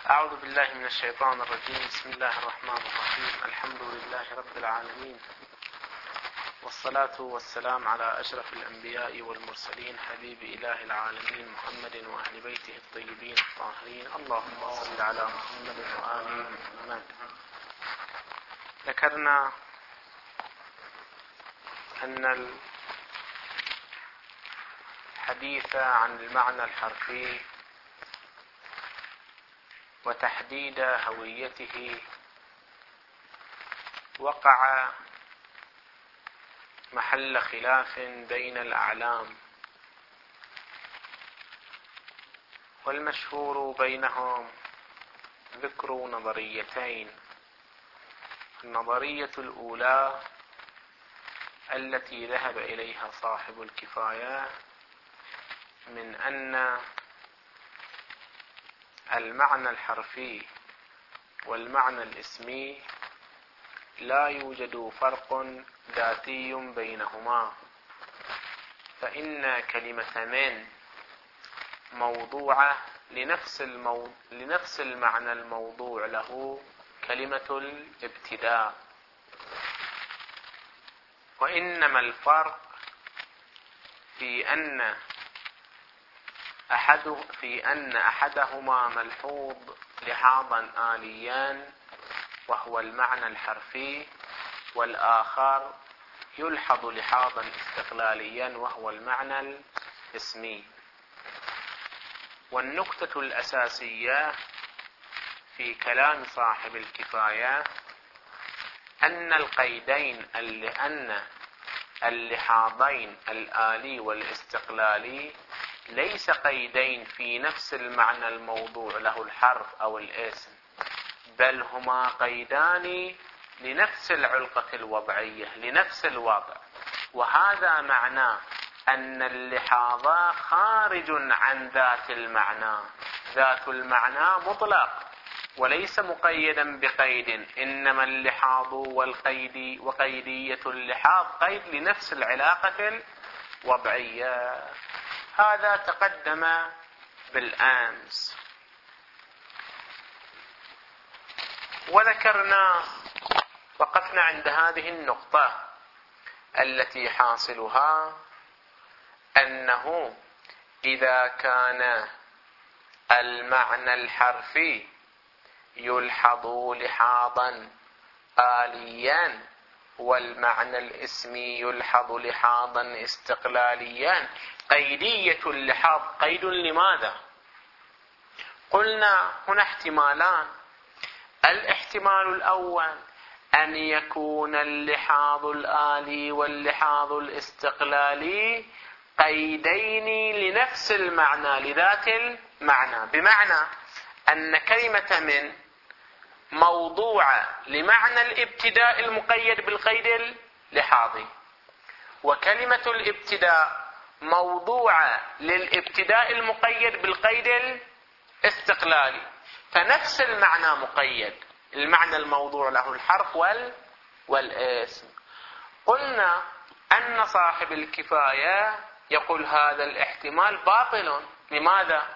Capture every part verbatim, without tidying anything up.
أعوذ بالله من الشيطان الرجيم. بسم الله الرحمن الرحيم. الحمد لله رب العالمين، والصلاة والسلام على أشرف الأنبياء والمرسلين، حبيب إله العالمين محمد وأهل بيته الطيبين الطاهرين. اللهم صل على محمد وآل محمد. ذكرنا أن الحديث عن المعنى الحرفي وتحديد هويته وقع محل خلاف بين الأعلام، والمشهور بينهم ذكر نظريتين. النظرية الأولى التي ذهب إليها صاحب الكفاية من أن المعنى الحرفي والمعنى الاسمي لا يوجد فرق ذاتي بينهما، فإن كلمة من موضوعة لنفس, المو... لنفس المعنى الموضوع له كلمة الابتداء، وإنما الفرق في أن أحد في أن أحدهما ملحوظ لحاظا آليا وهو المعنى الحرفي، والآخر يلحظ لحاظا استقلاليا وهو المعنى الاسمي. والنقطة الأساسية في كلام صاحب الكفاية أن القيدين أن اللحاظين الآلي والاستقلالي ليس قيدين في نفس المعنى الموضوع له الحرف أو الاسم، بل هما قيدان لنفس العلقة الوضعية لنفس الوضع. وهذا معناه أن اللحاظ خارج عن ذات المعنى، ذات المعنى مطلق وليس مقيدا بقيد، إنما اللحاظ والقيد وقيدية اللحاظ قيد لنفس العلاقة الوضعية. هذا تقدم بالأمس، وذكرنا وقفنا عند هذه النقطة التي حاصلها أنه إذا كان المعنى الحرفي يلحظ لحاظا آليا والمعنى الاسمي يلحظ لحاظا استقلاليا، قيدية اللحاظ قيد لماذا؟ قلنا هنا احتمالان. الاحتمال الأول أن يكون اللحاظ الآلي واللحاظ الاستقلالي قيدين لنفس المعنى لذات المعنى، بمعنى أن كلمة من موضوعة لمعنى الابتداء المقيد بالقيد اللحاظي، وكلمة الابتداء موضوعة للابتداء المقيد بالقيد الاستقلالي، فنفس المعنى مقيد، المعنى الموضوع له الحرف وال... والاسم. قلنا أن صاحب الكفاية يقول هذا الاحتمال باطل. لماذا؟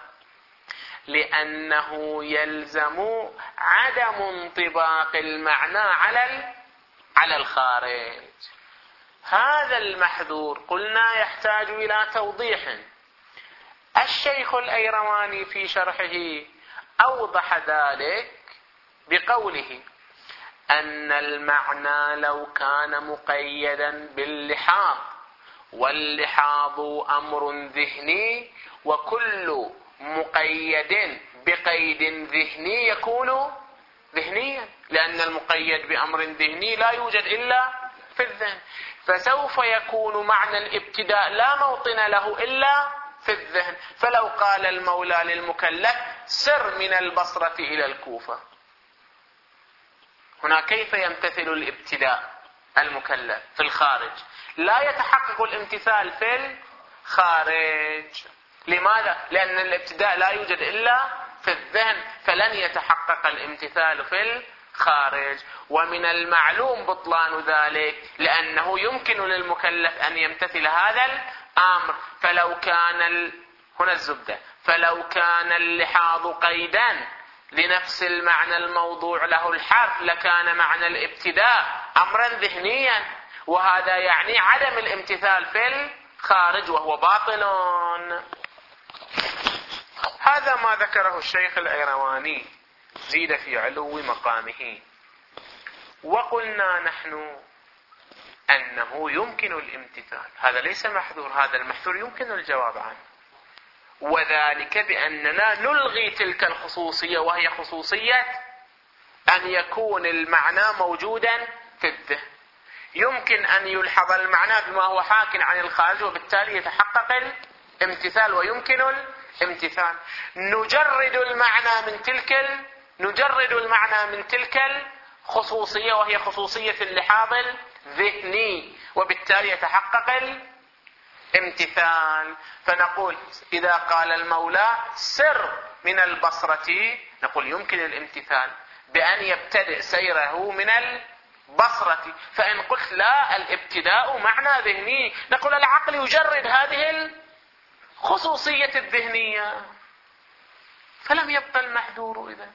لأنه يلزم عدم انطباق المعنى على على الخارج. هذا المحذور قلنا يحتاج إلى توضيح. الشيخ الأيرواني في شرحه أوضح ذلك بقوله أن المعنى لو كان مقيدا باللحاظ، واللحاظ أمر ذهني، وكل مقيد بقيد ذهني يكون ذهنيا، لأن المقيد بأمر ذهني لا يوجد إلا في الذهن، فسوف يكون معنى الابتداء لا موطن له إلا في الذهن. فلو قال المولى للمكلف سر من البصرة إلى الكوفة، هنا كيف يمتثل الابتداء المكلف في الخارج؟ لا يتحقق الامتثال في الخارج. لماذا؟ لأن الابتداء لا يوجد إلا في الذهن، فلن يتحقق الامتثال في الخارج. ومن المعلوم بطلان ذلك لأنه يمكن للمكلف أن يمتثل هذا الأمر. فلو كان ال... هنا الزبدة، فلو كان اللحاظ قيدا لنفس المعنى الموضوع له الحرف لكان معنى الابتداء أمرا ذهنيا، وهذا يعني عدم الامتثال في الخارج وهو باطل. هذا ما ذكره الشيخ الأيرواني، زيد في علو مقامه. وقلنا نحن أنه يمكن الامتثال، هذا ليس محذور، هذا المحذور يمكن الجواب عنه، وذلك بأننا نلغي تلك الخصوصية، وهي خصوصية أن يكون المعنى موجودا في الذهن. يمكن أن يلحظ المعنى بما هو حاك عن الخارج، وبالتالي يتحقق الامتثال ويمكن الامتثال. نجرد المعنى من تلك نجرد المعنى من تلك الخصوصية، وهي خصوصية اللحاظ الذهني، وبالتالي يتحقق الامتثال. فنقول إذا قال المولى سر من البصرة، نقول يمكن الامتثال بأن يبتدئ سيره من البصرة. فإن قلت لا، الابتداء معنى ذهني، نقول العقل يجرد هذه الخصوصية الذهنية، فلم يبقى المحذور. إذن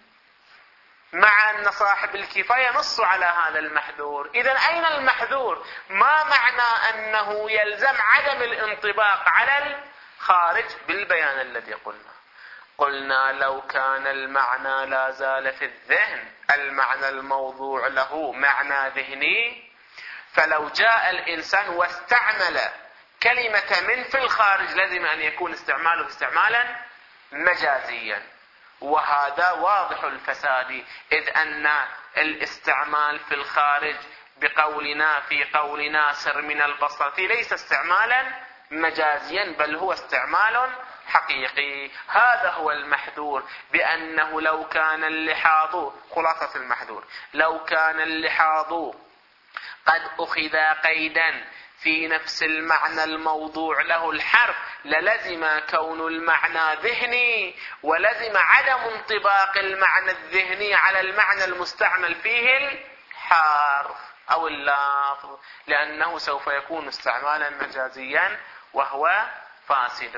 مع أن صاحب الكفاية نص على هذا المحذور. إذن أين المحذور؟ ما معنى أنه يلزم عدم الانطباق على الخارج بالبيان الذي قلنا؟ قلنا لو كان المعنى لا زال في الذهن، المعنى الموضوع له معنى ذهني، فلو جاء الإنسان واستعمل كلمة من في الخارج لازم أن يكون استعماله استعمالا مجازيا، وهذا واضح الفساد، إذ أن الاستعمال في الخارج بقولنا في قولنا سر من البصرة ليس استعمالا مجازيا، بل هو استعمال حقيقي. هذا هو المحذور، بأنه لو كان اللحاظ، خلاصة المحذور، لو كان اللحاظ قد أخذ قيدا في نفس المعنى الموضوع له الحرف للزم كون المعنى ذهني، ولزم عدم انطباق المعنى الذهني على المعنى المستعمل فيه الحرف أو اللفظ، لأنه سوف يكون استعمالا مجازيا وهو فاسد.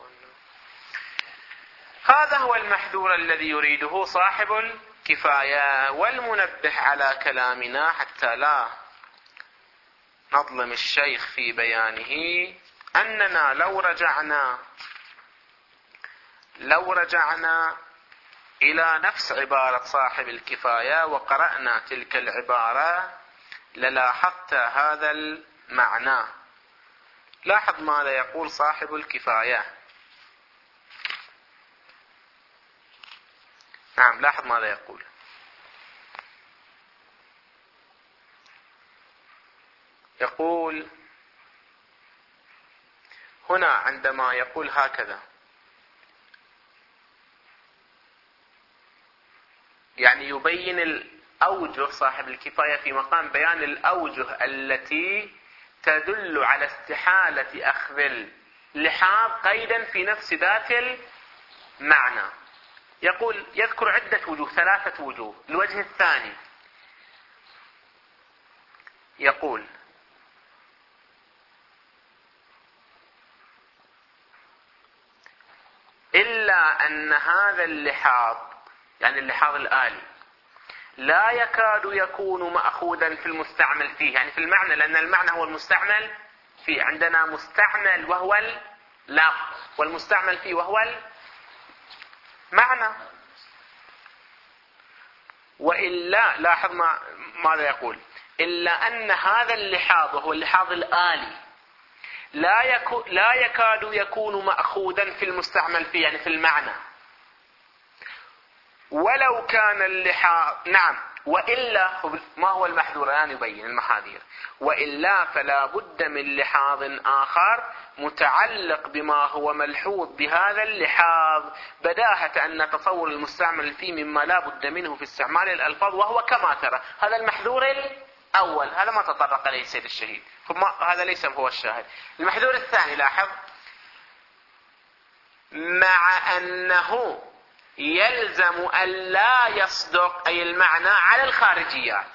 هذا هو المحذور الذي يريده صاحب الكفاية. والمنبه على كلامنا حتى لا نظلم الشيخ في بيانه، أننا لو رجعنا لو رجعنا إلى نفس عبارة صاحب الكفاية وقرأنا تلك العبارة للاحظت هذا المعنى. لاحظ ماذا يقول صاحب الكفاية. نعم، لاحظ ماذا يقول. يقول هنا عندما يقول هكذا، يعني يبين الأوجه، صاحب الكفاية في مقام بيان الأوجه التي تدل على استحالة أخذ اللحاظ قيدا في نفس ذات المعنى. يقول يذكر عدة وجوه، ثلاثة وجوه. الوجه الثاني يقول إلا أن هذا اللحاظ، يعني اللحاظ الآلي، لا يكاد يكون مأخوذا في المستعمل فيه، يعني في المعنى، لأن المعنى هو المستعمل فيه. عندنا مستعمل وهو اللفظ، والمستعمل فيه وهو المعنى. وإلا، لاحظ ما ماذا يقول، إلا أن هذا اللحاظ وهو اللحاظ الآلي لا يكو لا يكاد يكون مأخوذا في المستعمل فيه، يعني في المعنى. ولو كان اللحاظ، نعم، وإلا، ما هو المحذور الآن يبين المحاذير، وإلا فلا بد من لحاظ آخر متعلق بما هو ملحوظ بهذا اللحاظ، بداهة أن تصور المستعمل فيه مما لا بد منه في استعمال الألفاظ، وهو كما ترى هذا المحذور الأول، هذا ما تطرق إليه السيد الشهيد، هذا ليس هو الشاهد. المحذور الثاني، لاحظ، مع أنه يلزم أن لا يصدق أي المعنى على الخارجيات.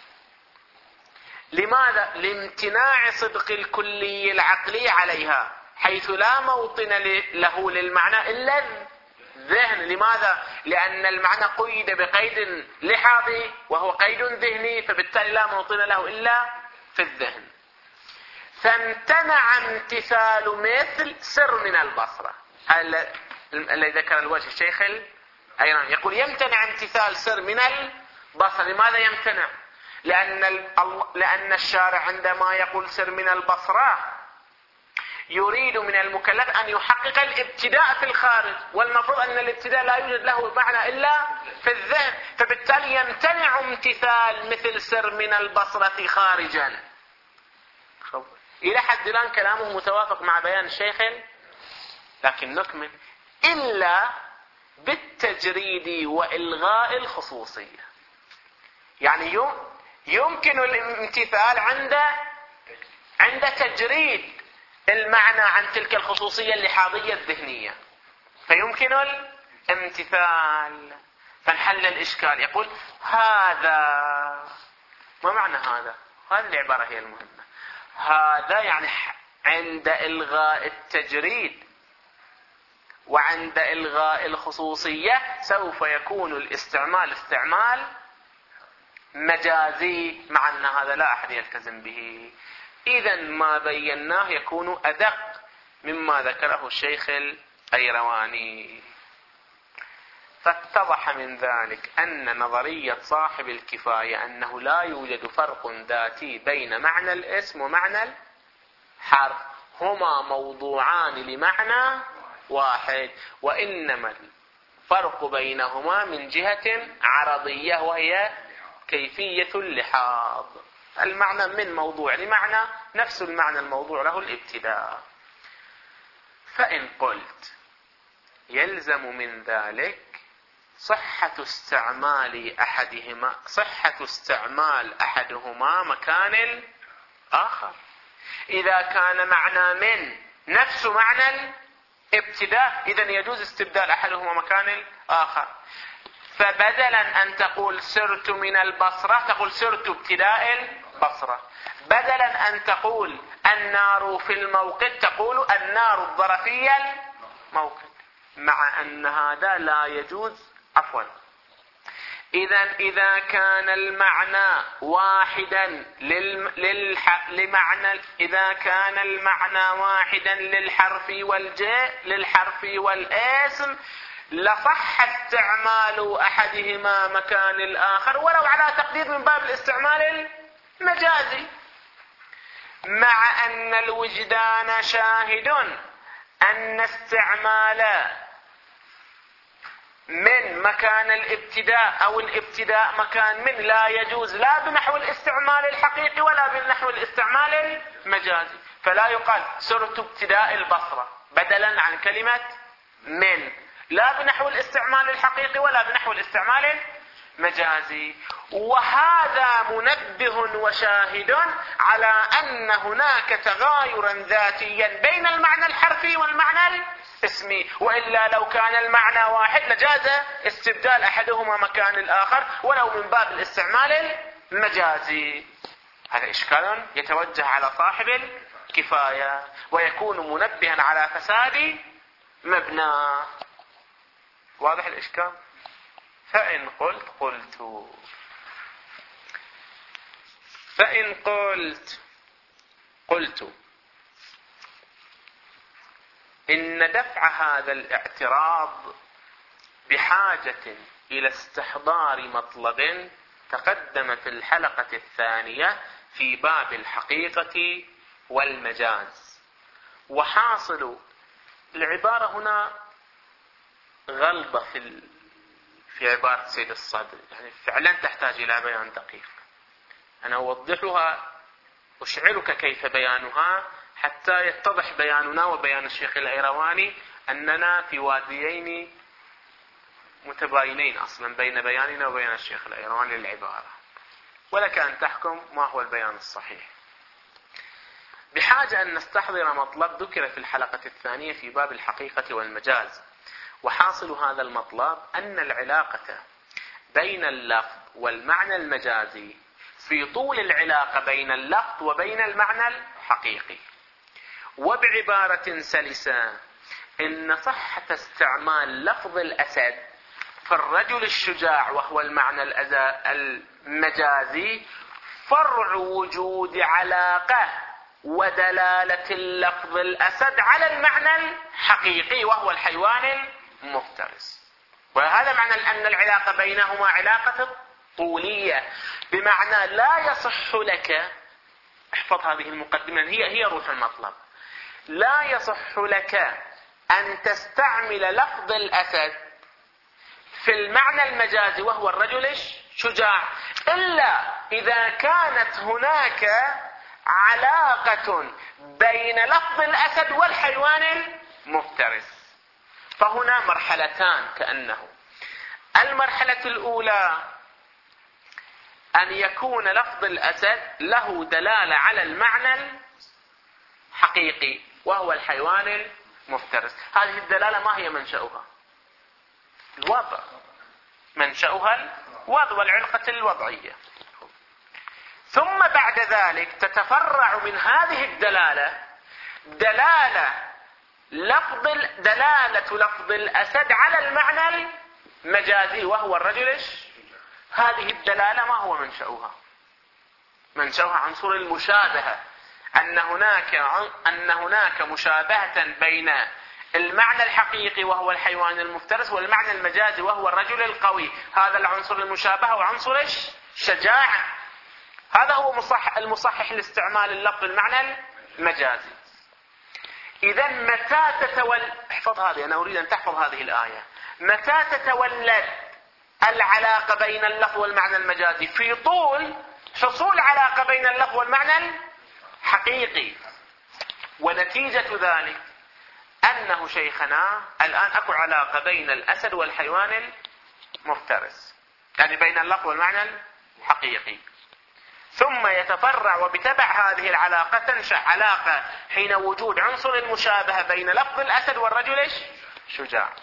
لماذا؟ لامتناع صدق الكلي العقلي عليها، حيث لا موطن له للمعنى إلا ذهن. لماذا؟ لأن المعنى قيد بقيد لحاظي وهو قيد ذهني، فبالتالي لا موطن له إلا في الذهن. فامتنع امتثال مثل سر من البصرة. الذي ذكر الوجه الشيخ أيضا يقول يمتنع امتثال سر من البصرة. لماذا يمتنع؟ لأن, لأن الشارع عندما يقول سر من البصرة يريد من المكلف أن يحقق الابتداء في الخارج، والمفروض أن الابتداء لا يوجد له معنى إلا في الذهن، فبالتالي يمتنع امتثال مثل سر من البصرة خارجا. إلى حد الآن كلامه متوافق مع بيان الشيخ، لكن نكمل. إلا بالتجريد وإلغاء الخصوصية. يعني يمكن الامتثال عند عند تجريد المعنى عن تلك الخصوصية اللحاظية الذهنية، فيمكن الامتثال. فنحل الإشكال. يقول هذا، ما معنى هذا؟ هذه العبارة هي المهمة. هذا يعني عند إلغاء التجريد وعند إلغاء الخصوصية سوف يكون الاستعمال استعمال مجازي، مع أن هذا لا أحد يلتزم به. إذن ما بيناه يكون أدق مما ذكره الشيخ الأيرواني. فاتضح من ذلك أن نظرية صاحب الكفاية أنه لا يوجد فرق ذاتي بين معنى الاسم ومعنى الحرف، هما موضوعان لمعنى واحد، وإنما الفرق بينهما من جهة عرضية وهي كيفية اللحاظ. المعنى من موضوع لمعنى نفس المعنى الموضوع له الابتداء. فإن قلت يلزم من ذلك صحة استعمال أحدهما صحة استعمال أحدهما مكان الآخر. إذا كان معنى من نفس معنى الابتداء إذن يجوز استبدال أحدهما مكان الآخر. فبدلا أن تقول سرت من البصرة تقول سرت ابتداء البصرة، بدلا أن تقول النار في الموقد تقول النار الظرفية الموقد، مع أن هذا لا يجوز. عفوا إذا إذا كان المعنى واحدا لل... للح... لمعنى إذا كان المعنى واحدا للحرف والجاء للحرف والاسم لصح استعمال أحدهما مكان الآخر، ولو على تقدير من باب الاستعمال المجازي، مع أن الوجدان شاهد أن استعمال من مكان الابتداء أو الابتداء مكان من لا يجوز لا بنحو الاستعمال الحقيقي ولا بنحو الاستعمال المجازي. فلا يقال سرت ابتداء البصرة بدلا عن كلمة من، لا بنحو الاستعمال الحقيقي ولا بنحو الاستعمال المجازي. وهذا منبه وشاهد على أن هناك تغايرا ذاتيا بين المعنى الحرفي والمعنى الاسمي، وإلا لو كان المعنى واحد لجاز استبدال أحدهما مكان الآخر ولو من باب الاستعمال المجازي. هذا إشكال يتوجه على صاحب الكفاية ويكون منبها على فساد مبنى. واضح الإشكال؟ فإن قلت قلت فإن قلت قلت إن دفع هذا الاعتراض بحاجة إلى استحضار مطلب تقدم في الحلقة الثانية في باب الحقيقة والمجاز. وحاصل العبارة هنا غلبة في في عبارة سيد الصدر، يعني فعلا تحتاج إلى بيان دقيق. أنا أوضحها أشعرك كيف بيانها حتى يتضح بياننا وبيان الشيخ الأيرواني أننا في واديين متباينين أصلا بين بياننا وبيان الشيخ الأيرواني للعبارة، ولك أن تحكم ما هو البيان الصحيح. بحاجة أن نستحضر مطلب ذكر في الحلقة الثانية في باب الحقيقة والمجاز. وحاصل هذا المطلب أن العلاقة بين اللفظ والمعنى المجازي في طول العلاقة بين اللفظ وبين المعنى الحقيقي. وبعبارة سلسة إن صحة استعمال لفظ الأسد في الرجل الشجاع وهو المعنى المجازي فرع وجود علاقة ودلالة اللفظ الأسد على المعنى الحقيقي وهو الحيوان المفترس. وهذا معنى أن العلاقة بينهما علاقة طولية، بمعنى لا يصح لك، احفظ هذه المقدمة، هي هي روح المطلب، لا يصح لك أن تستعمل لفظ الأسد في المعنى المجازي وهو الرجل الشجاع إلا إذا كانت هناك علاقة بين لفظ الأسد والحيوان المفترس. فهنا مرحلتان كأنه. المرحلة الأولى أن يكون لفظ الأسد له دلالة على المعنى الحقيقي وهو الحيوان المفترس. هذه الدلالة ما هي منشأها؟ الوضع، منشأها الوضع والعلاقة الوضعية. ثم بعد ذلك تتفرع من هذه الدلالة دلالة لفظ دلالة لفظ الأسد على المعنى المجازي وهو الرجل. هذه الدلالة ما هو منشأها؟ منشأها عنصر المشابهة، أن هناك أن هناك مشابهة بين المعنى الحقيقي وهو الحيوان المفترس والمعنى المجازي وهو الرجل القوي. هذا العنصر المشابهة وعنصر الشجاعة. هذا هو مصح المصحح لاستعمال اللفظ المعنى المجازي. إذا متى تتولد، احفظ هذه، أنا أريد أن تحفظ هذه الآية، متى تتولد العلاقة بين اللفظ والمعنى المجازي؟ في طول حصول علاقة بين اللفظ والمعنى الحقيقي. ونتيجة ذلك أنه شيخنا الآن أكو علاقة بين الأسد والحيوان المفترس، يعني بين اللفظ والمعنى الحقيقي. ثم يتفرع وبتبع هذه العلاقة تنشأ علاقة حين وجود عنصر المشابهة بين لفظ الأسد والرجل الشجاع.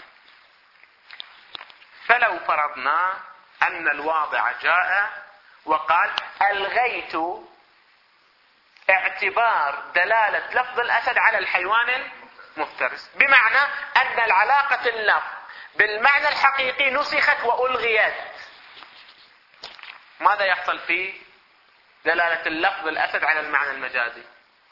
فلو فرضنا أن الواضع جاء وقال ألغيت اعتبار دلالة لفظ الأسد على الحيوان المفترس، بمعنى أن العلاقة اللفظ بالمعنى الحقيقي نسخت وألغيت، ماذا يحصل في دلالة اللفظ الأسد على المعنى المجازي؟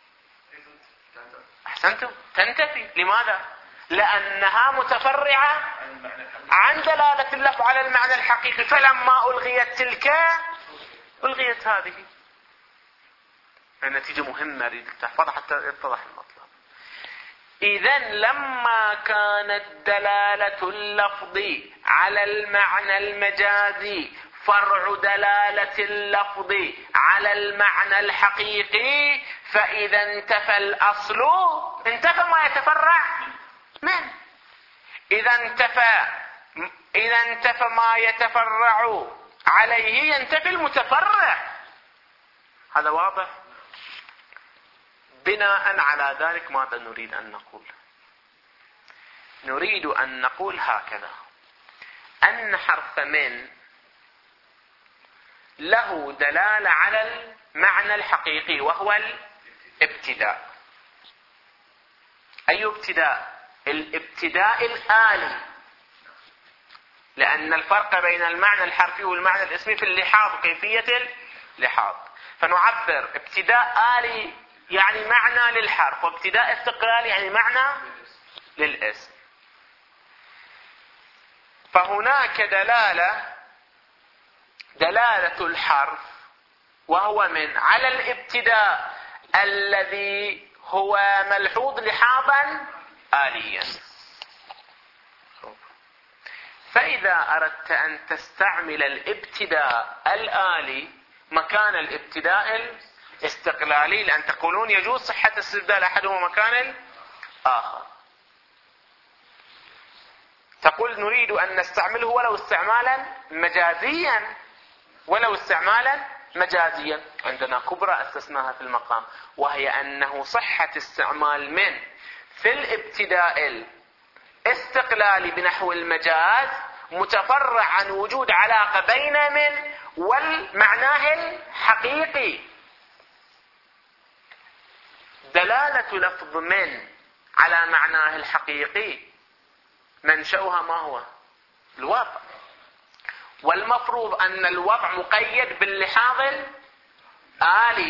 أحسنتم، تنتفي. لماذا؟ لأنها متفرعة عن دلالة اللفظ على المعنى الحقيقي، فلما ألغيت تلك ألغيت هذه. النتيجة مهمة أريد تحفظها حتى يتضح المطلب. إذن لما كانت دلالة اللفظ على المعنى المجازي فرع دلالة اللفظ على المعنى الحقيقي، فإذا انتفى الأصل انتفى ما يتفرع منه. إذا انتفى إذا انتفى ما يتفرع عليه ينتفي المتفرع. هذا واضح؟ بناء على ذلك ماذا نريد أن نقول؟ نريد أن نقول هكذا: أن حرف من له دلالة على المعنى الحقيقي وهو الابتداء. أي ابتداء؟ الابتداء الآلي، لأن الفرق بين المعنى الحرفي والمعنى الاسمي في اللحاظ، كيفية اللحاظ. فنعبر ابتداء آلي يعني معنى للحرف، وابتداء استقلالي يعني معنى للاسم. فهناك دلالة دلالة الحرف وهو من على الابتداء الذي هو ملحوظ لحاظا آليا. فإذا أردت أن تستعمل الابتداء الآلي مكان الابتداء الاستقلالي، لأن تقولون يجوز صحة استبدال أحدهما مكان الآخر، تقول نريد أن نستعمله ولو استعمالا مجازيا، ولو استعمالا مجازيا. عندنا كبرى أسسناها في المقام، وهي أنه صحة استعمال من في الابتداء الاستقلالي بنحو المجاز متفرع عن وجود علاقة بين من والمعناه الحقيقي. دلالة لفظ من على معناه الحقيقي منشأها ما هو؟ الوضع. والمفروض أن الوضع مقيد باللحاظ الآلي.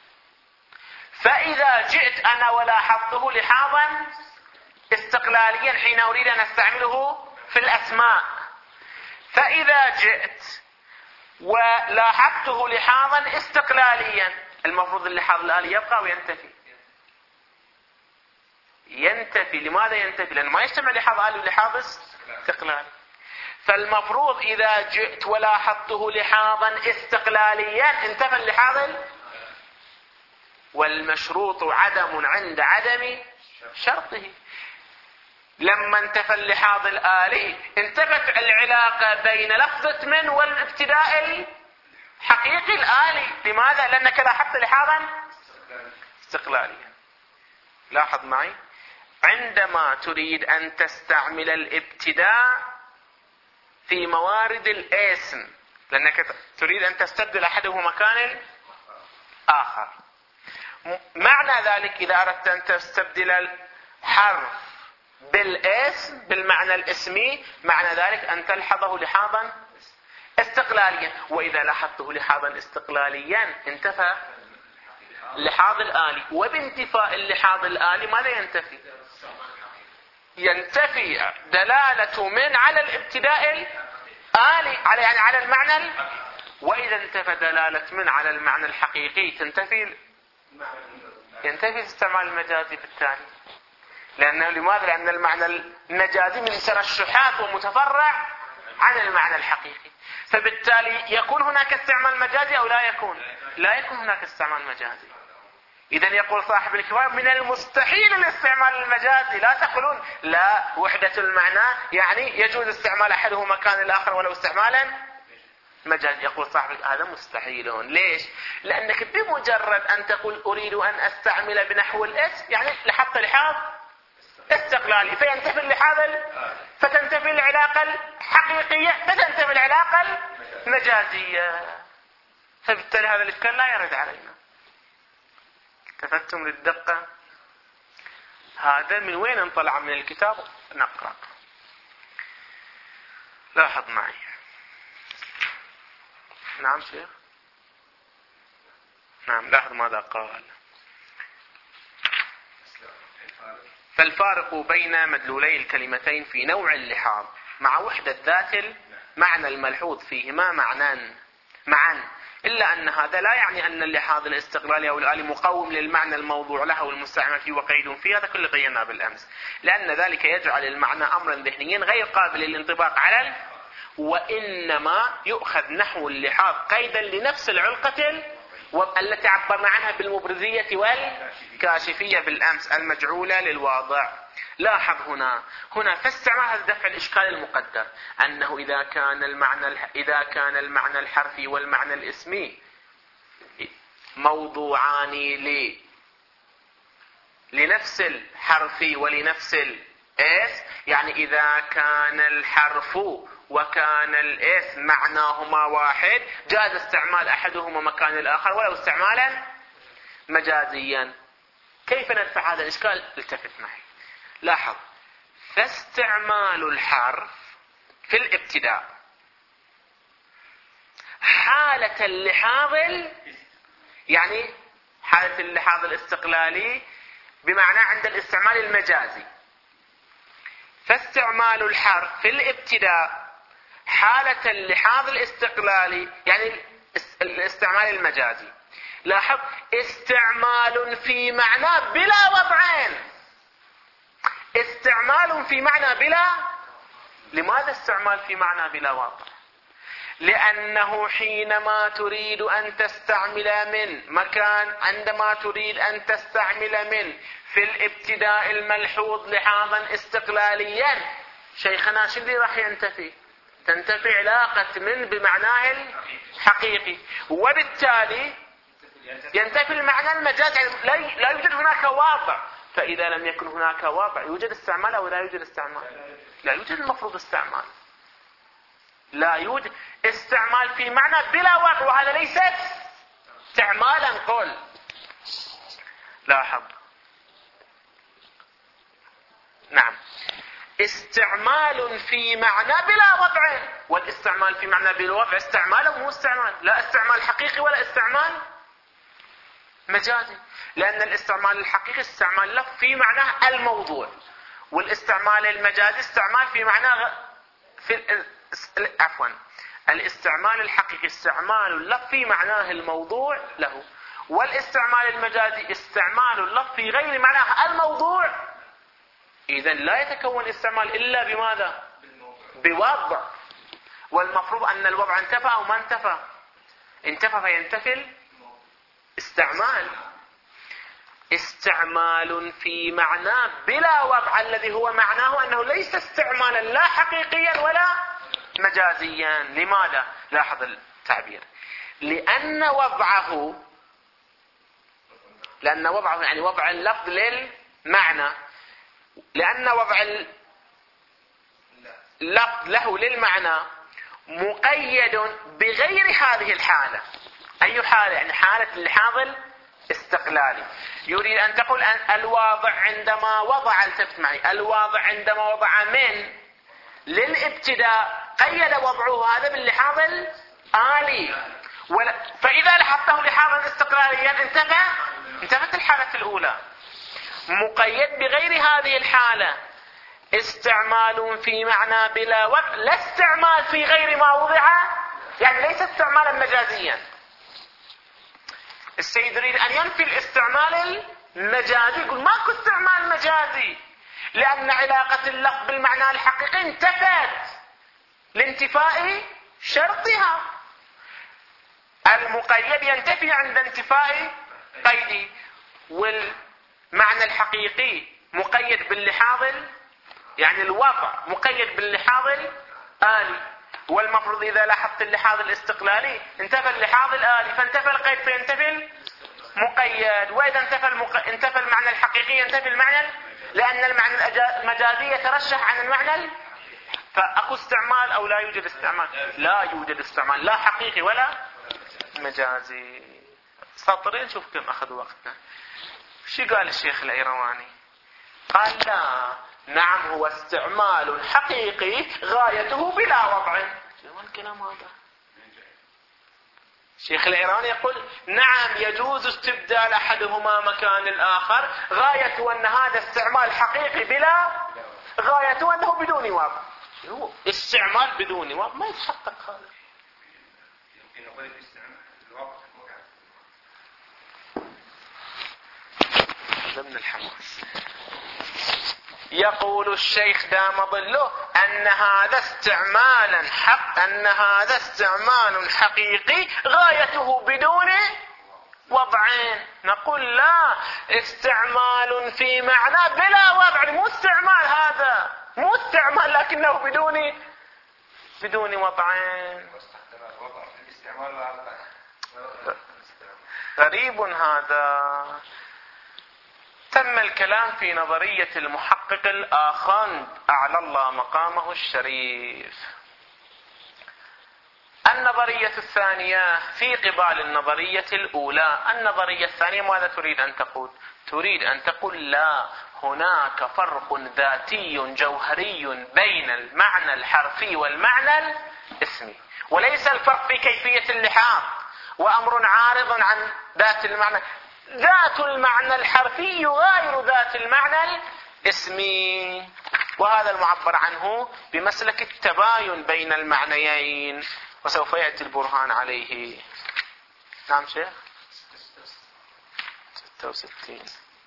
فإذا جئت أنا ولاحظته لحاظا استقلاليا حين أريد أن أستعمله في الأسماء، فإذا جئت ولاحظته لحاظا استقلاليا، المفروض اللحاظ الآلي يبقى وينتفي. ينتفي. لماذا ينتفي؟ لأنه ما يجتمع لحاظ آلي ولحاظ استقلالي. فالمفروض إذا جئت ولاحظته لحاظا استقلاليا انتفى اللحاظ، والمشروط عدم عند عدم شرطه. لما انتفى اللحاظ الآلي انتفت العلاقة بين لفظة من والابتداء الحقيقي الآلي. لماذا؟ لأنك لاحظت لحاظا استقلاليا. لاحظ معي، عندما تريد أن تستعمل الابتداء في موارد الاسم، لأنك تريد أن تستبدل أحده مكان الآخر، معنى ذلك إذا أردت أن تستبدل الحرف بالاسم بالمعنى الاسمي، معنى ذلك أن تلحظه لحاظا استقلاليا. وإذا لاحظته لحاظا استقلاليا انتفى اللحاظ الآلي. وبانتفاء اللحاظ الآلي ماذا ينتفي؟ ينتفي دلالة من على الابتداء الآلي، على يعني على المعنى. وإذا انتفى دلالة من على المعنى الحقيقي تنتفي ينتفي استعمال المجازي بالتالي. لأنه لماذا؟ لأن المعنى المجازي من ترشحات ومتفرع عن المعنى الحقيقي. فبالتالي يكون هناك استعمال مجازي أو لا يكون؟ لا يكون هناك استعمال مجازي. إذن يقول صاحب الكفاية من المستحيل الاستعمال المجازي. لا تقولون لا وحدة المعنى يعني يجوز استعمال أحده مكان الآخر ولو استعمالا مجازي. يقول صاحب هذا مستحيل. ليش؟ لأنك بمجرد أن تقول أريد أن أستعمل بنحو الاسم يعني لحظت لحاظ استقلالي، فينتفي اللحاظ فتنتفي العلاقة الحقيقية فتنتفي العلاقة المجازية. فبالتالي هذا الإشكال لا يرد علينا. التفتم للدقة. هذا من وين انطلع من الكتاب؟ نقرأ. لاحظ معي. نعم شيخ. نعم لاحظ ماذا قال. فالفارق بين مدلولي الكلمتين في نوع اللحاظ مع وحدة ذات المعنى الملحوظ فيهما معنان معا، إلا أن هذا لا يعني أن اللحاظ الاستقلالي أو الآلي مقوم للمعنى الموضوع له والمستعمل فيه وقيد فيه. هذا كله بيناه بالأمس. لأن ذلك يجعل المعنى أمرا ذهنيا غير قابل للانطباق على ال... وإنما يؤخذ نحو اللحاظ قيدا لنفس العلقة التي عبرنا عنها بالمبرزية والكاشفية بالأمس المجعولة للواضع. لاحظ هنا هنا في استعمال هذا دفع الإشكال المقدر أنه إذا كان المعنى إذا كان المعنى الحرفي والمعنى الاسمي موضوعان ل لنفس الحرف ولنفس الاسم، يعني إذا كان الحرف وكان الاسم معناهما واحد جاز استعمال أحدهما مكان الآخر ولو استعمالا مجازيا. كيف ندفع هذا الإشكال؟ التفت معي. لاحظ، فاستعمال الحرف في الابتداء حالة اللحاظ يعني حالة اللحاظ الاستقلالي بمعنى عند الاستعمال المجازي. فاستعمال الحرف في الابتداء حالة اللحاظ الاستقلالي يعني الاستعمال المجازي. لاحظ، استعمال في معنى بلا وضعين. استعمال في معنى بلا. لماذا استعمال في معنى بلا وضع؟ لأنه حينما تريد أن تستعمل من مكان عندما تريد أن تستعمل من في الابتداء الملحوظ لحاظا استقلاليا شيخنا شو اللي راح ينتفي؟ تنتفي علاقة من بمعناه الحقيقي، وبالتالي ينتفي المعنى المجازي. لا يوجد هناك واضع. فإذا لم يكن هناك واضع يوجد استعمال أو لا يوجد استعمال؟ لا يوجد المفروض استعمال. لا يوجد استعمال في معنى بلا وضع، وهذا ليس استعمالا. قل لاحظ، نعم. استعمال في معنى بلا وضع، والاستعمال في معنى بلا وضع استعمال أو مو استعمال؟ لا استعمال حقيقي ولا استعمال مجازي، لأن الاستعمال الحقيقي استعمال لفظ في معناه الموضوع، والاستعمال المجازي استعمال في معناه في عفوا الاستعمال الحقيقي استعمال اللفظ في معناه الموضوع له، والاستعمال المجازي استعمال اللفظ في غير معناه الموضوع. إذن لا يتكون استعمال إلا بماذا؟ بوضع. والمفروض أن الوضع انتفى أو ما انتفى؟ انتفى فينتفي استعمال. استعمال في معنى بلا وضع الذي هو معناه أنه ليس استعمالا لا حقيقيا ولا مجازيا. لماذا؟ لاحظ التعبير. لأن وضعه لأن وضعه يعني وضع اللفظ للمعنى، لأن وضع اللفظ له للمعنى مقيد بغير هذه الحالة. أي حالة؟ يعني حالة اللحاظ الاستقلالي. يريد أن تقول أن الواضع عندما وضع، التفت معي، الواضع عندما وضع من للابتداء قيد وضعه هذا باللحاظ الآلي، فإذا لحظته لحاظا استقلاليا انتفى انتفت الحالة الأولى. مقيد بغير هذه الحالة استعمال في معنى بلا وضع، لا استعمال في غير ما وضع، يعني ليس استعمالا مجازيا. السيد يريد أن ينفي الاستعمال المجازي، يقول ماكو استعمال مجازي لأن علاقة اللفظ بالمعنى الحقيقي انتفت لانتفاء شرطها. المقيد ينتفي عند انتفاء قيده، والمعنى الحقيقي مقيد باللحاظ يعني الوضع مقيد باللحاظ الآلي، والمفروض إذا لاحظت اللحاظ الاستقلالي انتفى اللحاظ الآلي فانتفى القيد فينتفي المقيد، وإذا انتفى المق... انتفى المعنى الحقيقي ينتفي المعنى، لأن المعنى المجازي يترشح عن المعنى. فأكو استعمال أو لا يوجد استعمال؟ لا يوجد استعمال لا حقيقي ولا مجازي. سطرين شوف كم أخذ وقتنا. شو قال الشيخ العيرواني؟ قال لا، نعم هو استعمال حقيقي غايته بلا وضع. شو الكلام هذا؟ الشيخ العيرواني يقول نعم يجوز استبدال أحدهما مكان الآخر، غايته أن هذا استعمال حقيقي بلا، غايته أنه بدون وضع. استعمال بدون وضع ما يتحقق هذا. ضمن الحماس. يقول الشيخ دام ظله أن هذا استعمالا حق أن هذا استعمال حقيقي غايته بدون وضعين. نقول لا، استعمال في معنى بلا وضع، مو استعمال، هذا مو استعمال لكنه بدون بدون وضعين. غريب هذا. تم الكلام في نظرية المحقق الآخند أعلى الله مقامه الشريف. النظرية الثانية في قبال النظرية الأولى. النظرية الثانية ماذا تريد أن تقول؟ تريد أن تقول لا، هناك فرق ذاتي جوهري بين المعنى الحرفي والمعنى الاسمي، وليس الفرق في كيفية اللحاظ، وأمر عارض عن ذات المعنى. ذات المعنى الحرفي غير ذات المعنى الاسمي، وهذا المعبر عنه بمسلك التباين بين المعنيين، وسوف يأتي البرهان عليه. نعم شيخ. ستة وستين.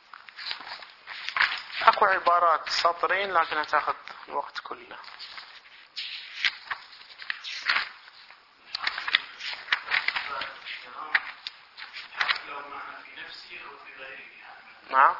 أكو عبارات سطرين لكنها تأخذ الوقت كله. نعم.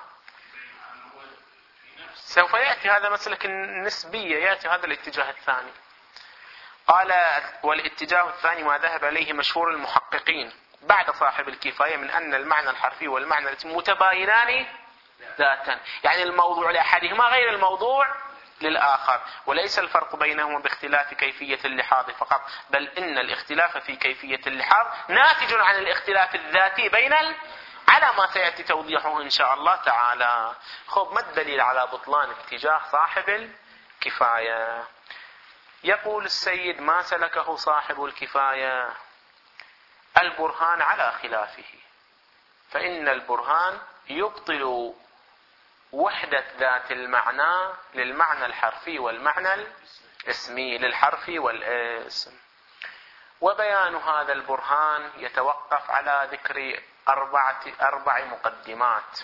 سوف يأتي هذا مسلك النسبية، يأتي هذا الاتجاه الثاني. قال والاتجاه الثاني ما ذهب إليه مشهور المحققين بعد صاحب الكفاية من أن المعنى الحرفي والمعنى الاسمي متباينان ذاتا، يعني الموضوع لأحدهما غير الموضوع للآخر، وليس الفرق بينهما باختلاف كيفية اللحاظ فقط، بل إن الاختلاف في كيفية اللحاظ ناتج عن الاختلاف الذاتي بين على ما سيأتي توضيحه إن شاء الله تعالى. خب، ما الدليل على بطلان اتجاه صاحب الكفاية؟ يقول السيد: ما سلكه صاحب الكفاية؟ البرهان على خلافه، فإن البرهان يبطل وحدة ذات المعنى للمعنى الحرفي والمعنى الاسمي، للحرف والاسم. وبيان هذا البرهان يتوقف على ذكر أربعة أربع مقدمات.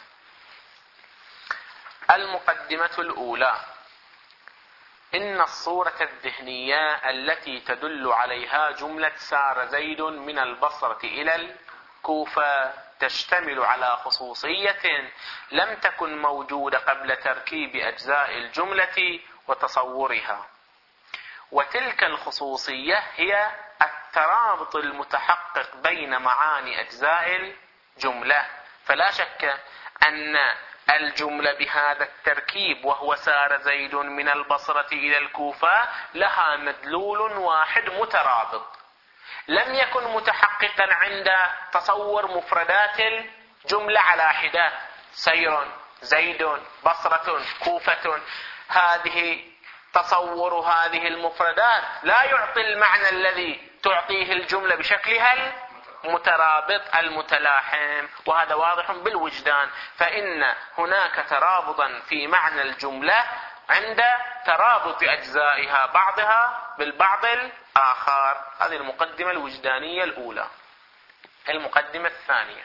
المقدمة الأولى: إن الصورة الذهنية التي تدل عليها جملة سار زيد من البصرة إلى الكوفة تشتمل على خصوصية لم تكن موجودة قبل تركيب أجزاء الجملة وتصورها، وتلك الخصوصية هي الترابط المتحقق بين معاني أجزاء الجملة. فلا شك أن الجملة بهذا التركيب وهو سار زيد من البصرة إلى الكوفة لها مدلول واحد مترابط لم يكن متحققا عند تصور مفردات الجملة على حدة: سير، زيد، بصرة، كوفة. هذه تصور هذه المفردات لا يعطي المعنى الذي تعطيه الجملة بشكلها المترابط المتلاحم، وهذا واضح بالوجدان. فإن هناك ترابطا في معنى الجملة عند ترابط أجزائها بعضها بالبعض الآخر. هذه المقدمة الوجدانية الأولى. المقدمة الثانية: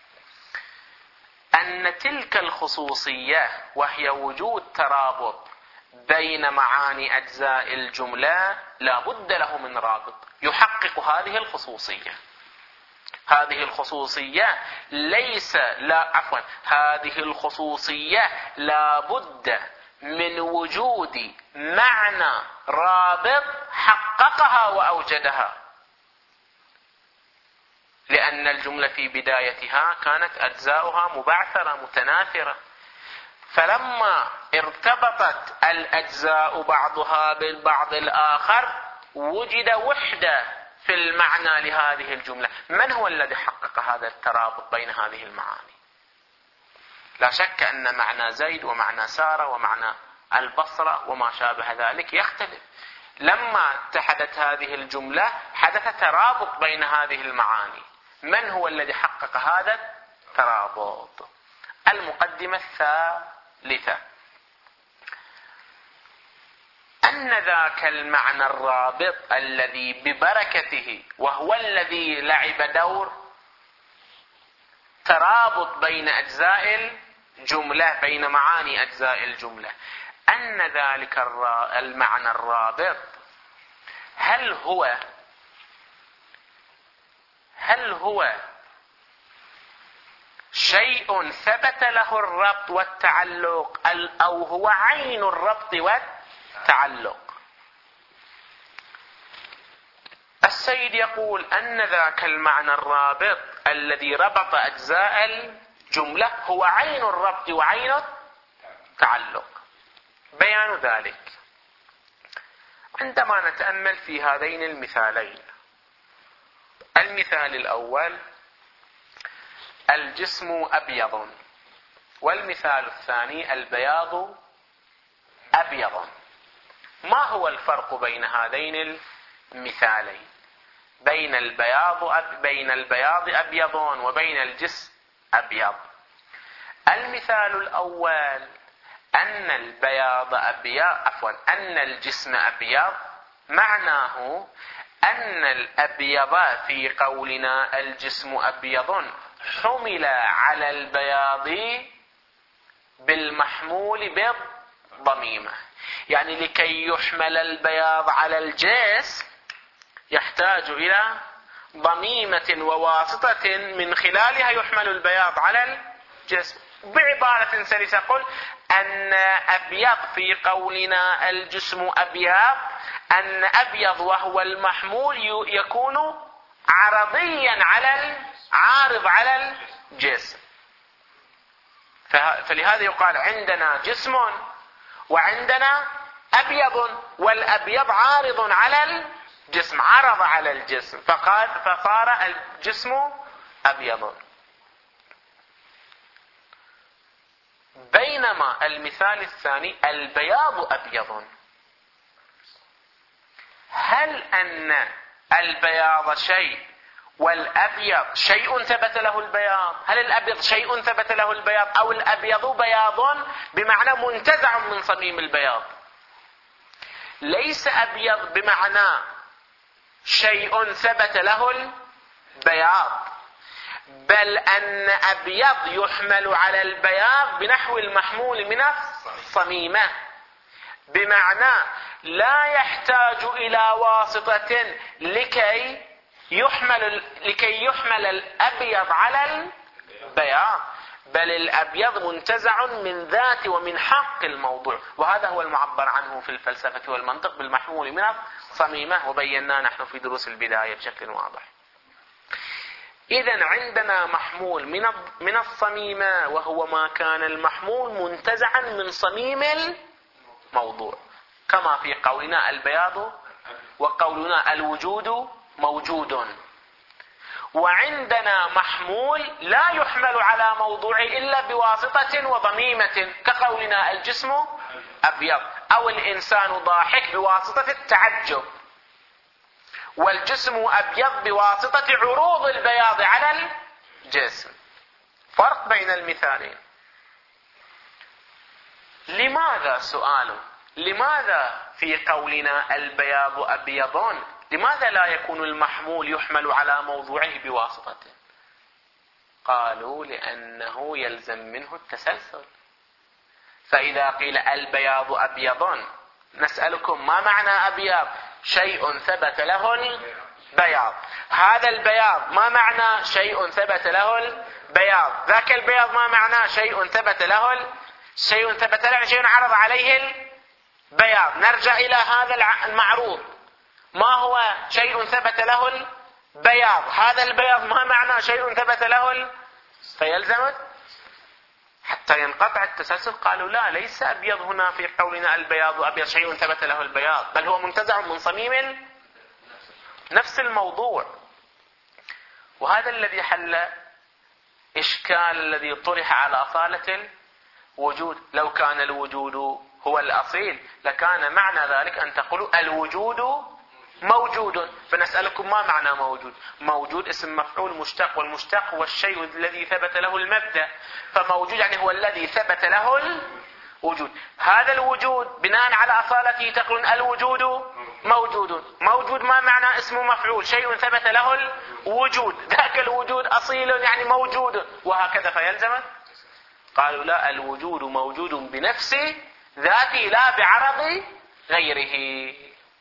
أن تلك الخصوصية وهي وجود ترابط بين معاني أجزاء الجملة لا بد له من رابط يحقق هذه الخصوصية. هذه الخصوصية ليس لا عفوا هذه الخصوصية لا بد من وجود معنى رابط حققها وأوجدها، لأن الجملة في بدايتها كانت أجزاؤها مبعثرة متناثرة، فلما ارتبطت الأجزاء بعضها بالبعض الآخر وجد وحدة في المعنى لهذه الجملة. من هو الذي حقق هذا الترابط بين هذه المعاني؟ لا شك أن معنى زيد ومعنى سارة ومعنى البصرة وما شابه ذلك يختلف. لما اتحدت هذه الجملة حدث ترابط بين هذه المعاني. من هو الذي حقق هذا الترابط؟ المقدمة الثالثة: أن ذاك المعنى الرابط الذي ببركته وهو الذي لعب دور ترابط بين أجزاء الجملة، بين معاني أجزاء الجملة، أن ذلك المعنى الرابط هل هو هل هو شيء ثبت له الربط والتعلق أو هو عين الربط والتعلق؟ السيد يقول أن ذاك المعنى الرابط الذي ربط أجزاء الجملة هو عين الربط وعين التعلق. بيان ذلك: عندما نتأمل في هذين المثالين، المثال الأول: الجسم أبيض، والمثال الثاني: البياض أبيض. ما هو الفرق بين هذين المثالين؟ بين البياض أب... بين البياض أبيض وبين الجسم أبيض. المثال الأول: أن البياض أبيض عفوا أن الجسم أبيض، معناه أن الأبيض في قولنا الجسم أبيض حمل على البياض بالمحمول بالضميمة. يعني لكي يحمل البياض على الجسم يحتاج إلى ضميمة وواسطة من خلالها يحمل البياض على الجسم. بعبارة سلسة قل أن أبيض في قولنا الجسم أبيض، أن أبيض وهو المحمول يكون عرضيا على العارض على الجسم. فلهذا يقال عندنا جسم وعندنا أبيض، والأبيض عارض على الجسم، عرض على الجسم فقال فصار الجسم أبيض. بينما المثال الثاني البياض أبيض. هل أن البياض شيء والأبيض شيء ثبت له البياض؟ هل الأبيض شيء ثبت له البياض أو الأبيض بياض بمعنى منتزع من صميم البياض؟ ليس أبيض بمعنى شيء ثبت له البياض، بل أن أبيض يحمل على البياض بنحو المحمول من الصميمة، بمعنى لا يحتاج إلى واسطة لكي يحمل لكي يحمل الأبيض على البياض، بل الأبيض منتزع من ذات ومن حق الموضوع، وهذا هو المعبر عنه في الفلسفة والمنطق بالمحمول من الصميمة، وبيناه نحن في دروس البداية بشكل واضح. إذن عندنا محمول من من الصميمة، وهو ما كان المحمول منتزعا من صميم الموضوع، كما في قولنا البياض وقولنا الوجود موجود. وعندنا محمول لا يحمل على موضوعه إلا بواسطة وضميمة، كقولنا الجسم أبيض أو الإنسان ضاحك بواسطة التعجب، والجسم أبيض بواسطة عروض البياض على الجسم. فرق بين المثالين. لماذا سؤال لماذا في قولنا البياض أبيض لماذا لا يكون المحمول يحمل على موضوعه بواسطة؟ قالوا لأنه يلزم منه التسلسل. فإذا قيل البياض أبيض نسألكم ما معنى أبيض؟ شيء ثبت له البياض. هذا البياض ما معنى؟ شيء ثبت له البياض. ذاك البياض ما معنى؟ شيء ثبت له شيء ثبت له شيء عرض عليه البياض. نرجع إلى هذا المعروض، ما هو شيء ثبت له البياض؟ هذا البياض ما معنى؟ شيء ثبت له ال... فيلزم حتى ينقطع التسلسل. قالوا لا، ليس أبيض هنا في قولنا البياض أبيض شيء ثبت له البياض، بل هو منتزع من صميم نفس الموضوع. وهذا الذي حل إشكال الذي طرح على أصالة الوجود. لو كان الوجود هو الأصيل لكان معنى ذلك أن تقولوا الوجود موجود. فنسألكم ما معنى موجود؟ موجود اسم مفعول مشتق، والمشتق هو الشيء الذي ثبت له المبدأ، فموجود يعني هو الذي ثبت له الوجود. هذا الوجود بناء على أصالته تقولون الوجود موجود. موجود ما معنى؟ اسم مفعول شيء ثبت له الوجود، ذاك الوجود أصيل يعني موجود، وهكذا فيلزم. قالوا لا، الوجود موجود بنفس ذاته لا بعرض غيره.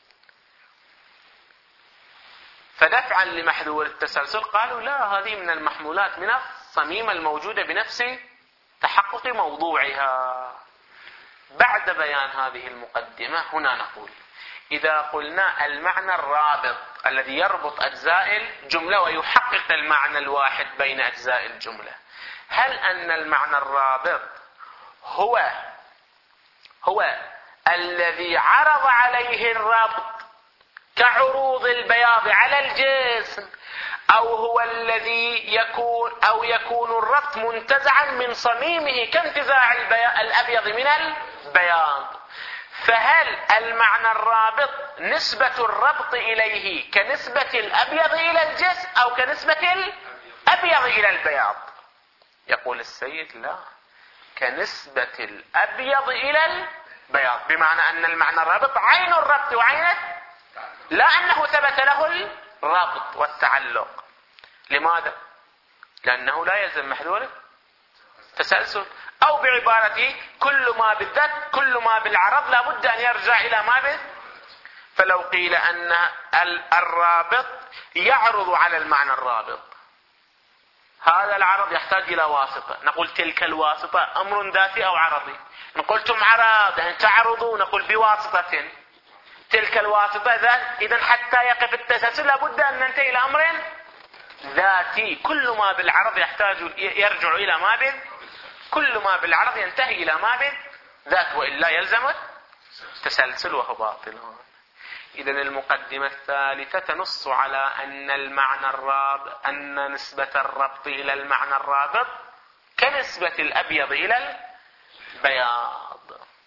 فدفعا لمحذور التسلسل قالوا لا، هذه من المحمولات من الصميم الموجودة بنفس تحقق موضوعها. بعد بيان هذه المقدمة هنا نقول إذا قلنا المعنى الرابط الذي يربط أجزاء الجملة ويحقق المعنى الواحد بين أجزاء الجملة، هل أن المعنى الرابط هو هو الذي عرض عليه الربط كعروض البياض على الجسم، أو هو الذي يكون أو يكون الربط منتزعا من صميمه كانتزاع الأبيض من البياض؟ فهل المعنى الرابط نسبة الربط إليه كنسبة الأبيض إلى الجسم أو كنسبة الأبيض إلى البياض؟ يقول السيد لا، كنسبة الأبيض إلى البياض، بمعنى أن المعنى الرابط عين الربط وعين، لا أنه ثبت له الربط والتعلق. لماذا؟ لأنه لا يلزم محذوره تسلسل، أو بعبارته كل ما بالذات كل ما بالعرض لا بد أن يرجع إلى ما به. فلو قيل أن الرابط يعرض على المعنى الرابط، هذا العرض يحتاج إلى واسطة، نقول تلك الواسطة أمر ذاتي أو عرضي. إن قلتم عرض أن تعرضوا نقول بواسطة تلك الواسطة ذات. إذن حتى يقف التسلسل لابد أن ننتهي إلى أمر ذاتي. كل ما بالعرض يحتاج يرجع إلى ما به، كل ما بالعرض ينتهي إلى ما به ذات، وإلا يلزم التسلسل وهو باطل. إذن المقدمة الثالثة تنص على أن المعنى الرابط أن نسبة الربط إلى المعنى الرابط كنسبة الأبيض إلى بياض.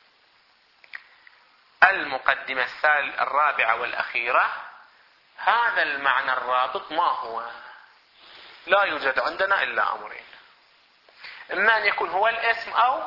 المقدمة الرابعة والأخيرة: هذا المعنى الرابط ما هو؟ لا يوجد عندنا إلا أمرين: إما أن يكون هو الاسم أو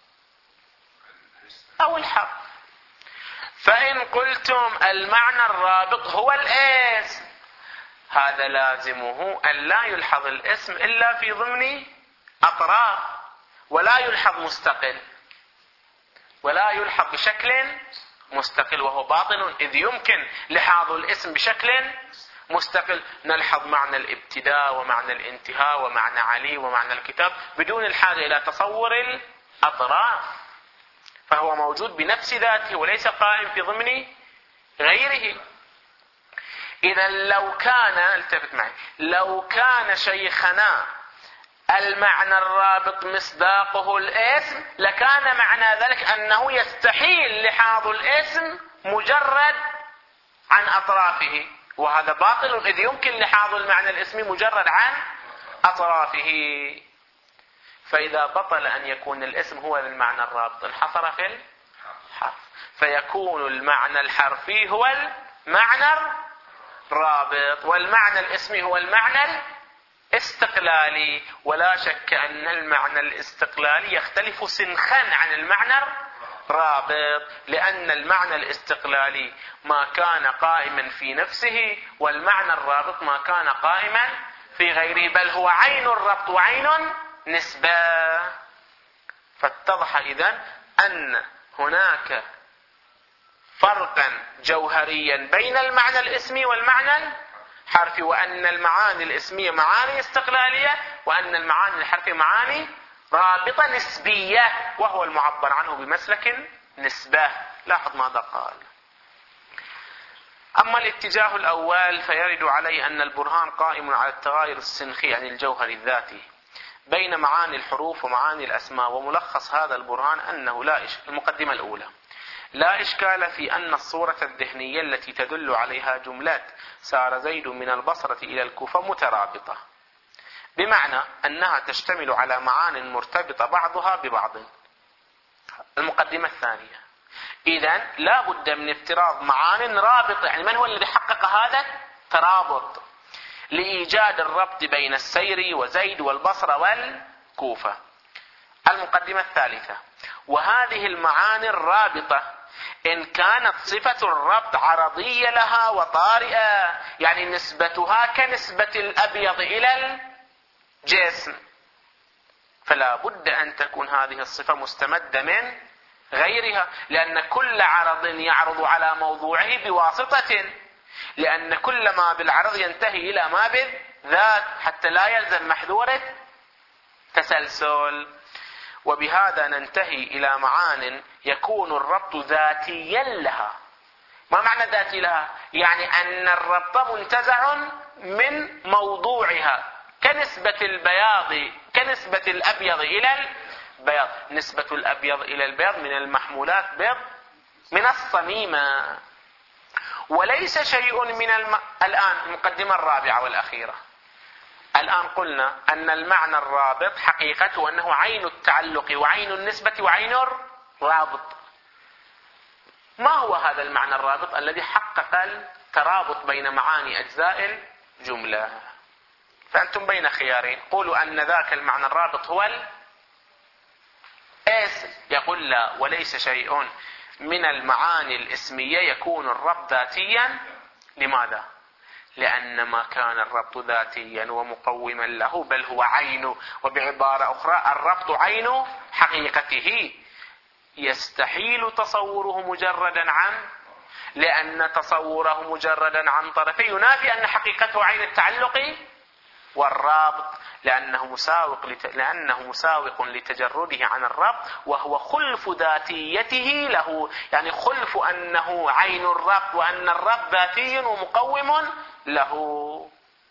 أو الحرف. فإن قلتم المعنى الرابط هو الاسم، هذا لازمه أن لا يلحظ الاسم إلا في ضمن أطراف، ولا يلحظ مستقل، ولا يلحظ بشكل مستقل، وهو باطل، إذ يمكن لحاظ الاسم بشكل مستقل. نلحظ معنى الابتداء ومعنى الانتهاء ومعنى علي ومعنى الكتاب بدون الحاجة إلى تصور الأطراف، فهو موجود بنفس ذاته وليس قائم في ضمن غيره. إذا لو كان، التفت معي، لو كان شيخنا المعنى الرابط مصداقه الاسم، لكان معنى ذلك أنه يستحيل لحاظ الاسم مجرد عن أطرافه، وهذا باطل، إذ يمكن لحاظ المعنى الاسمي مجرد عن أطرافه. فإذا بطل أن يكون الاسم هو المعنى الرابط، انحصر في الحرف، فيكون المعنى الحرفي هو المعنى الرابط، والمعنى الاسمي هو المعنى الاستقلالي. ولا شك أن المعنى الاستقلالي يختلف سنخا عن المعنى الرابط، لأن المعنى الاستقلالي ما كان قائما في نفسه، والمعنى الرابط ما كان قائما في غيره، بل هو عين الربط وعين نسبة. فاتضح إذن أن هناك فرقا جوهريا بين المعنى الاسمي والمعنى الحرفي، وأن المعاني الاسمية معاني استقلالية، وأن المعاني الحرفية معاني رابطة نسبية، وهو المعبر عنه بمسلك نسبة. لاحظ ماذا قال: أما الاتجاه الأول فيرد عليه أن البرهان قائم على التغاير السنخي عن الجوهر الذاتي بين معاني الحروف ومعاني الأسماء، وملخص هذا البرهان أنه لا إش... المقدمة الأولى: لا إشكال في أن الصورة الذهنية التي تدل عليها جملات سار زيد من البصرة إلى الكوفة مترابطة، بمعنى أنها تشتمل على معان مرتبطة بعضها ببعض. المقدمة الثانية: إذن لا بد من افتراض معان رابطة، يعني من هو الذي حقق هذا الترابط لإيجاد الربط بين السير وزيد والبصرة والكوفة. المقدمة الثالثة: وهذه المعاني الرابطة إن كانت صفة الربط عرضية لها وطارئة، يعني نسبتها كنسبة الأبيض إلى الجسم، فلا بد أن تكون هذه الصفة مستمدة من غيرها، لأن كل عرض يعرض على موضوعه بواسطة، لأن كل ما بالعرض ينتهي إلى ما بالذات، حتى لا يلزم محذور تسلسل. وبهذا ننتهي إلى معان يكون الربط ذاتيا لها. ما معنى ذاتي لها؟ يعني أن الربط منتزع من موضوعها، كنسبة البياض كنسبة الأبيض إلى البياض. نسبة الأبيض إلى البياض من المحمولات بيض من الصميمة، وليس شيء من الم... الآن المقدمة الرابعة والأخيرة. الآن قلنا أن المعنى الرابط حقيقته أنه عين التعلق وعين النسبة وعين الرابط. ما هو هذا المعنى الرابط الذي حقق الترابط بين معاني أجزاء الجملة؟ فأنتم بين خيارين: قولوا أن ذاك المعنى الرابط هو الاسم، يقول لا، وليس شيء من المعاني الاسمية يكون الربط ذاتيا. لماذا؟ لأن ما كان الربط ذاتيا ومقوما له بل هو عينه، وبعبارة أخرى الربط عين حقيقته، يستحيل تصوره مجردا عن، لأن تصوره مجردا عن طرفه ينافي أن حقيقته عين التعلق والرابط، لأنه مساوق لت... لأنه مساوق لتجرده عن الربط، وهو خلف ذاتيته له، يعني خلف أنه عين الربط وأن الربط ذاتي ومقوم له.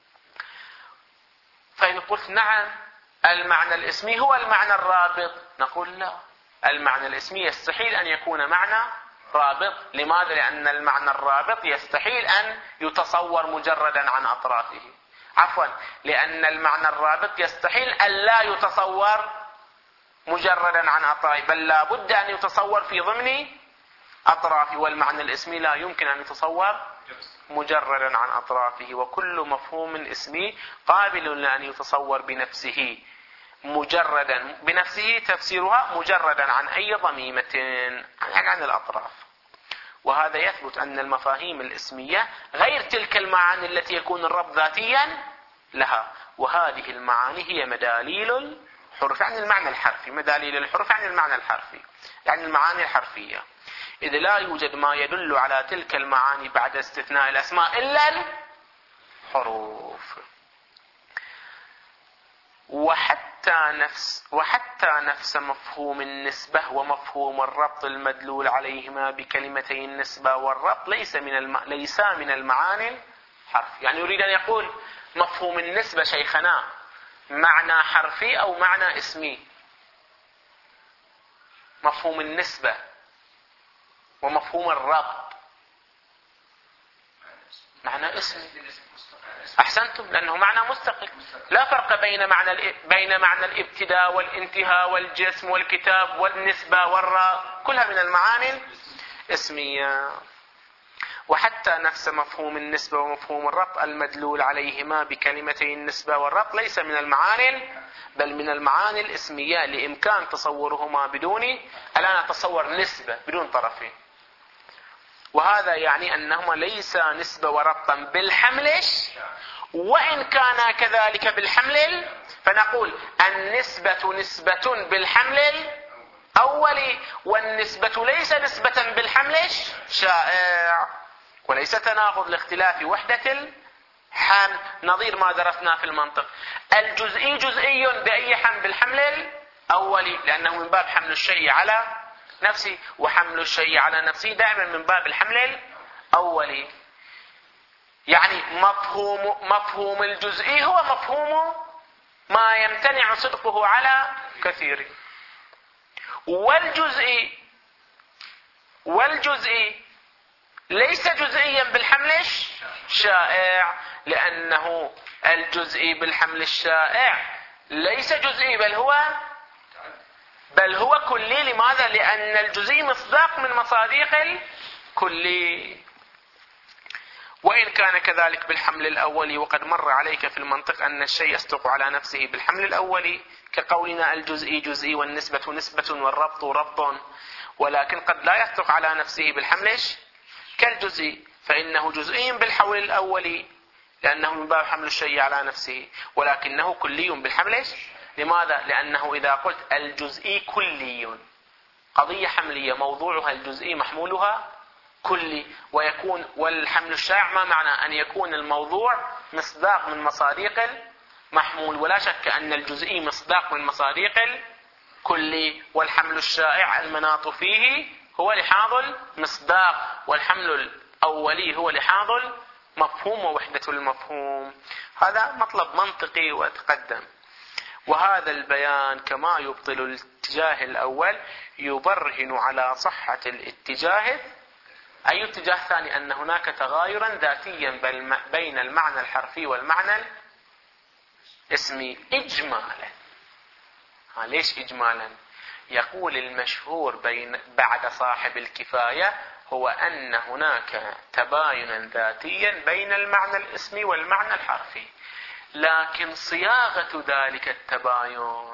فإن قلت نعم المعنى الاسمي هو المعنى الرابط، نقول لا، المعنى الاسمي يستحيل أن يكون معنى رابط. لماذا؟ لأن المعنى الرابط يستحيل أن يتصور مجردا عن أطرافه. عفوا، لأن المعنى الرابط يستحيل أن لا يتصور مجردا عن أطرافه، بل لا بد أن يتصور في ضمن أطرافه، والمعنى الاسمي لا يمكن أن يتصور مجردا عن أطرافه. وكل مفهوم اسمي قابل لأن يتصور بنفسه مجردا بنفسه، تفسيرها مجردا عن أي ضميمة، يعني عن الأطراف. وهذا يثبت أن المفاهيم الاسمية غير تلك المعاني التي يكون الرب ذاتيا لها، وهذه المعاني هي مداليل الحروف، يعني المعنى الحرفي. مداليل الحروف يعني المعنى الحرفي، يعني المعاني الحرفية، إذ لا يوجد ما يدل على تلك المعاني بعد استثناء الأسماء إلا الحروف. وحتى نفس وحتى نفس مفهوم النسبة ومفهوم الربط المدلول عليهما بكلمتي النسبة والربط ليس من الم... ليس من المعاني الحرف. يعني يريد أن يقول مفهوم النسبة شيخنا معنى حرفي أو معنى اسمي؟ مفهوم النسبة ومفهوم الربط معنى اسمي. أحسنتم، لأنه معنى مستقل. لا فرق بين معنى بين معنى الابتداء والانتهاء والجسم والكتاب والنسبة والراء، كلها من المعاني الاسمية. وحتى نفس مفهوم النسبة ومفهوم الربط المدلول عليهما بكلمتي النسبة والربط ليس من المعاني بل من المعاني الاسمية، لإمكان تصورهما بدون الآن أتصور نسبة بدون طرفين، وهذا يعني أنهما ليس نسبة وربطا بالحملش، وإن كان كذلك بالحمل فنقول النسبة نسبة بالحمل الأولي، والنسبة ليس نسبة بالحملش شائع، وليس تناقض لاختلاف وحدة الحمل، نظير ما درسنا في المنطق. الجزئي جزئي بأي حمل؟ بالحمل الأولي، لأنه من باب حمل الشيء على نفسه، وحمل الشيء على نفسه دائما من باب الحمل الأولي. يعني مفهوم مفهوم الجزئي هو مفهوم ما يمتنع صدقه على كثير، والجزئي والجزئي ليس جزئيا بالحمل الشائع، لأنه الجزئي بالحمل الشائع ليس جزئي بل هو بل هو كلي. لماذا؟ لأن الجزئي مصداق من مصادق الكلي. وإن كان كذلك بالحمل الأولي، وقد مر عليك في المنطق أن الشيء يصدق على نفسه بالحمل الأولي، كقولنا الجزئي جزئي والنسبة نسبة والربط ربط، ولكن قد لا يصدق على نفسه بالحمل كالجزئي، فإنه جزئي بالحول الأولي لأنه من باب حمل الشيء على نفسه، ولكنه كلي بالحمل. لماذا؟ لأنه إذا قلت الجزئي كلي، قضية حملية موضوعها الجزئي محمولها كلي، ويكون والحمل الشائع ما معنى أن يكون الموضوع مصداق من مصادق المحمول، ولا شك أن الجزئي مصداق من مصادق الكلي، والحمل الشائع المناط فيه هو لحاظ المصداق، والحمل الأولي هو لحاظ المفهوم ووحدة المفهوم. هذا مطلب منطقي وتقدم. وهذا البيان كما يبطل الاتجاه الأول يبرهن على صحة الاتجاه أي اتجاه ثاني، أن هناك تغايرا ذاتيا بين المعنى الحرفي والمعنى الاسمي إجمالا. ليش إجمالا؟ يقول المشهور بين بعد صاحب الكفاية هو أن هناك تباينا ذاتيا بين المعنى الاسمي والمعنى الحرفي، لكن صياغة ذلك التباين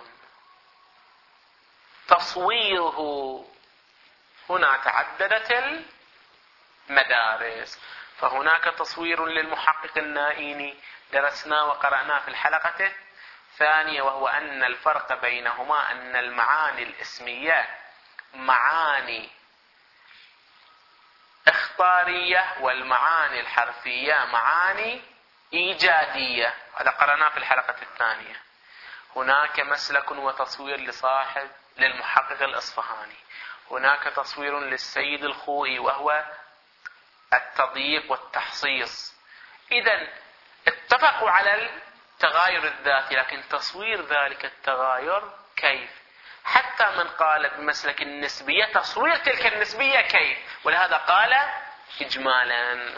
تصويره هنا تعددت المدارس. فهناك تصوير للمحقق النائيني درسنا وقرأنا في الحلقة الثانية، وهو أن الفرق بينهما أن المعاني الاسمية معاني اخطارية، والمعاني الحرفية معاني إيجادية. هذا قرأناه في الحلقة الثانية. هناك مسلك وتصوير لصاحب للمحقق الإصفهاني، هناك تصوير للسيد الخوئي وهو التضييق والتحصيص. إذن اتفقوا على التغاير الذاتي، لكن تصوير ذلك التغاير كيف؟ حتى من قال بمسلك النسبية تصوير تلك النسبية كيف؟ ولهذا قال إجمالا.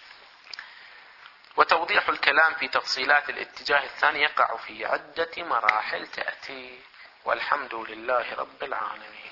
وتوضيح الكلام في تفصيلات الاتجاه الثاني يقع في عدة مراحل تأتي، والحمد لله رب العالمين.